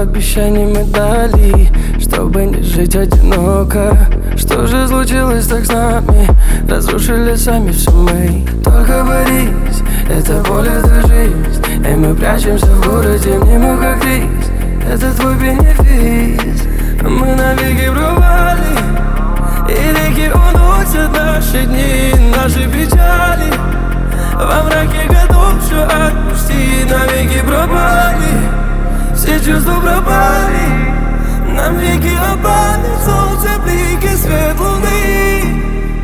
обещаний мы дали, чтобы не жить одиноко. Что же случилось так с нами? Разрушили сами все мы. Только борись, это боль, это жизнь. И мы прячемся в городе, мнимо как рис. Это твой бенефис. Мы навеки пропали, и реки уносят наши дни, наши печали. Во мраке готов все отпусти, навеки пропали. Все чувства пропали, нам веки опали. Солнце, блики, свет луны.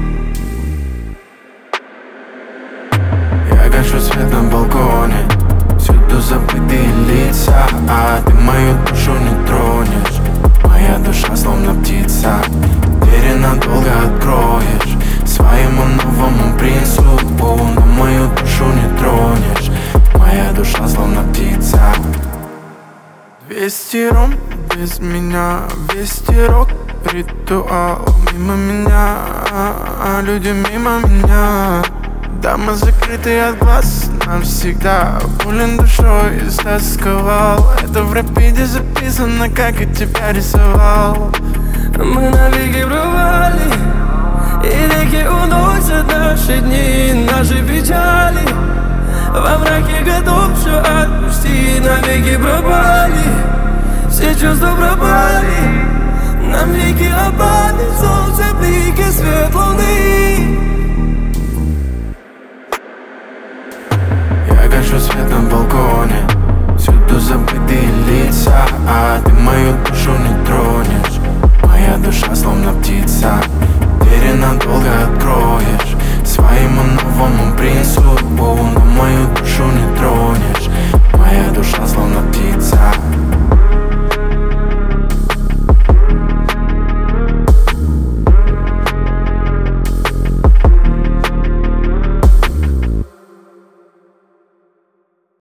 Я гашу свет на балконе, всюду забытые лица, а ты мою душу не тронешь. Моя душа словно птица, двери надолго откроешь своему новому принцу. Но мою душу не тронешь. Моя душа словно птица. 200 ром без меня, 200 рок, ритуал мимо меня, люди мимо меня. Дамы закрытые от глаз навсегда, болен душой истосковал. Это в рапиде записано, как и тебя рисовал. Мы навеки пропали, и реки уносят наши дни, наши печали. Во мраке готов все отпусти, навеки пропали. Все чувства пропали, нам веки опали. Солнце